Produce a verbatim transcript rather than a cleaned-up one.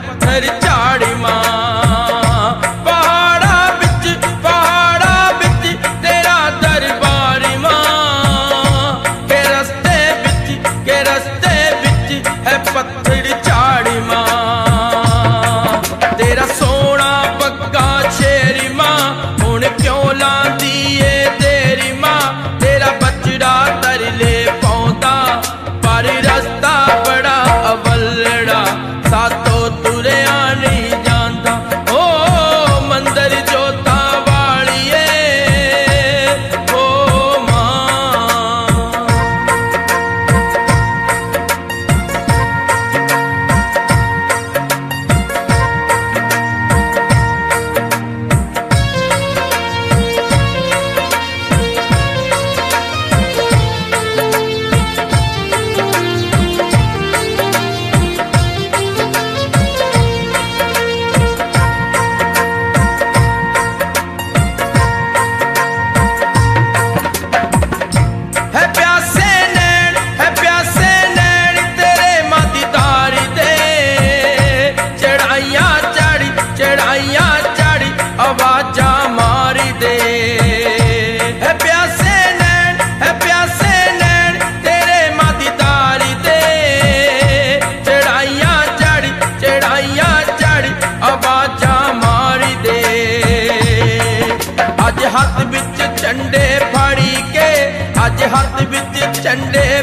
पत्थर झाड़ी मां। पहाड़ा बिच पहाड़ा बिच तेरा दरबार मां, के रस्ते बिच के रस्ते बिच है पत्थर झाड़ी मां। तेरा सोना पक्का शेरी मां, हुण क्यों लांदी ए तेरी मां। तेरा बचड़ा तरले पौंदा पर रस्ता बड़ा अवलड़ा, सातो तुरया नहीं जानदा। ओ मंदिर जोता वालिए ओ मां। है प्यासे नैन है प्यासे नैन तेरे मां दीदार दे, चढ़ाइयां चढ़ी चढ़ाइयां चढ़ी आवाजा मारी दे। है प्यासे नैन है प्यासे नैन तेरे मां दीदार दे, चढ़ाइयां चढ़ी चढ़ाइयां चढ़ी आवाजा मारी दे। अज हाथ बिच झंडे फाड़ी के अज हाथ बिच झंडे